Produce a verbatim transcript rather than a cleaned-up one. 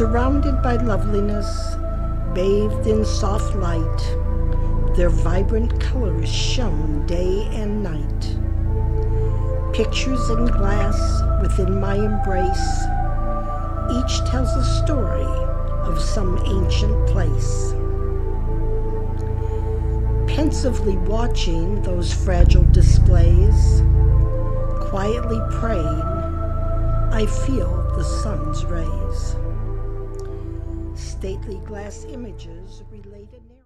Surrounded by loveliness, bathed in soft light, their vibrant colors shone day and night. Pictures in glass within my embrace, each tells a story of some ancient place. Pensively watching those fragile displays, quietly praying, I feel the sun's rays. Stately glass images related.